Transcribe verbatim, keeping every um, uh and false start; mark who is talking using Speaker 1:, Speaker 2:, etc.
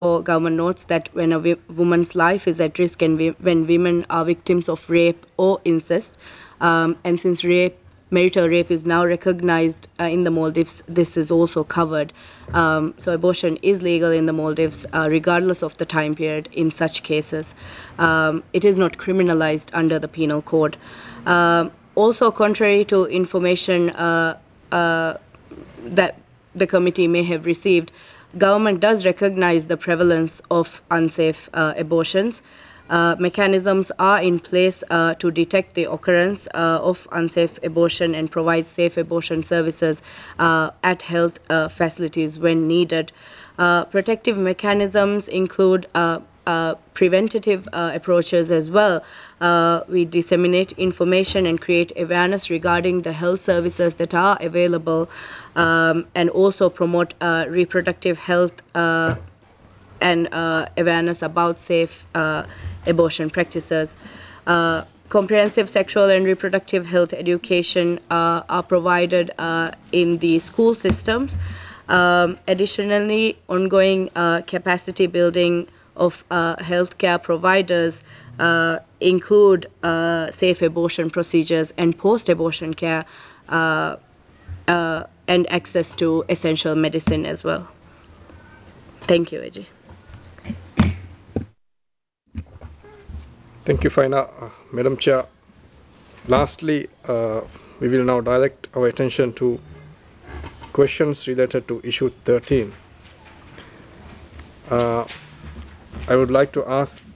Speaker 1: So government notes that when a wi- woman's life is at risk and wi- when women are victims of rape or incest, um, and since rape, marital rape is now recognized uh, in the Maldives, this is also covered. Um, so abortion is legal in the Maldives uh, regardless of the time period in such cases. Um, it is not criminalized under the penal code. Um, also, contrary to information uh, uh, that the committee may have received, government does recognize the prevalence of unsafe uh, abortions. Uh, mechanisms are in place uh, to detect the occurrence uh, of unsafe abortion and provide safe abortion services uh, at health uh, facilities when needed. Uh, protective mechanisms include uh, uh, preventative uh, approaches as well. Uh, we disseminate information and create awareness regarding the health services that are available, um, and also promote uh, reproductive health uh, and uh, awareness about safe uh, abortion practices. Uh, comprehensive sexual and reproductive health education uh, are provided uh, in the school systems. Um, additionally, ongoing uh, capacity building of uh, healthcare providers uh, include uh, safe abortion procedures and post-abortion care, uh, uh, and access to essential medicine as well. Thank you, Ajay.
Speaker 2: Thank you, Faina. Uh, Madam Chair, lastly, uh, we will now direct our attention to questions related to issue thirteen. Uh, I would like to ask